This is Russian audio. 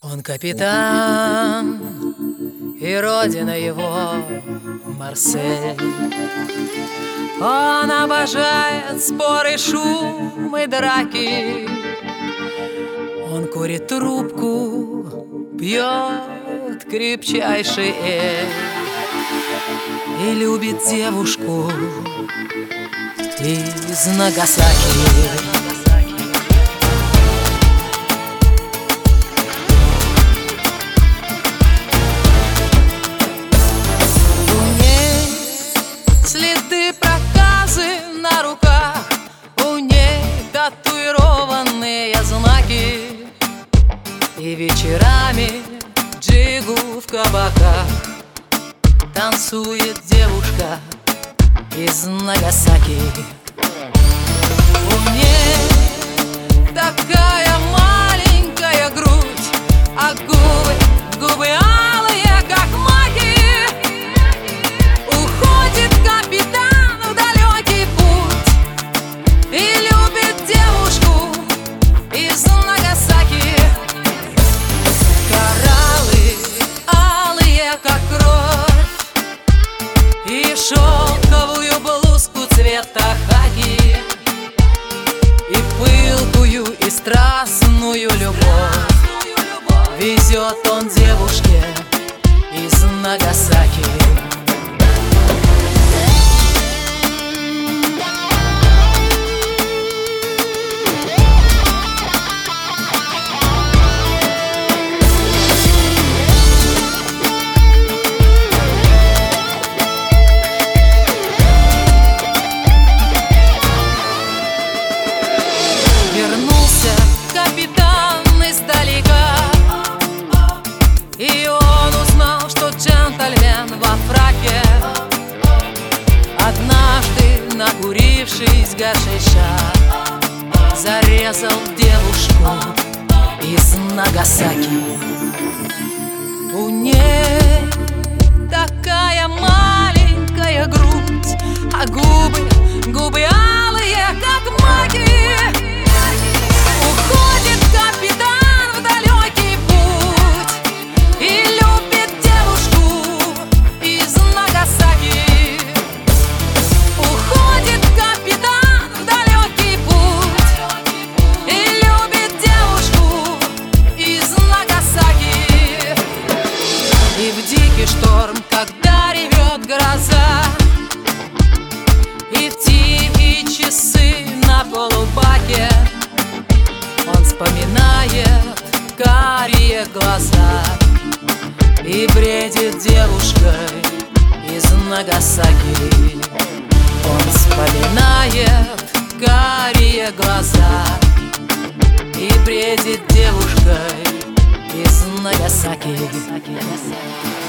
Он капитан, и родина его Марсель. Он обожает споры, шум и драки. Он курит трубку, пьет крепчайший эль и любит девушку из Нагасаки. Следы проказы на руках, у ней татуированные знаки. И вечерами джигу в кабаках танцует девушка из Нагасаки. У ней такая маленькая грудь, а губы алые, как маки. Уходит капитан в далекий путь и любит девушку из Нагасаки. Кораллы алые, как кровь, и шелковую блузку цвета хаки, и пылкую и страстную любовь везет он девушке из Нагасаки. Вернулся капитан издалека, и он узнал, что джентльмен во фраке однажды, накурившись гашиша, зарезал девушку из Нагасаки. У ней такая маленькая грудь, а губы алые, как маки. Уходит капитан в далекий путь и любит девушку из Нагасаки. Уходит капитан в далекий путь и любит девушку из Нагасаки. И в дикий шторм, когда ревет гроза, и в тихие часы на полубаке он вспоминает карие глаза и бредит девушкой из Нагасаки. Он вспоминает карие глаза и бредит девушкой из Нагасаки.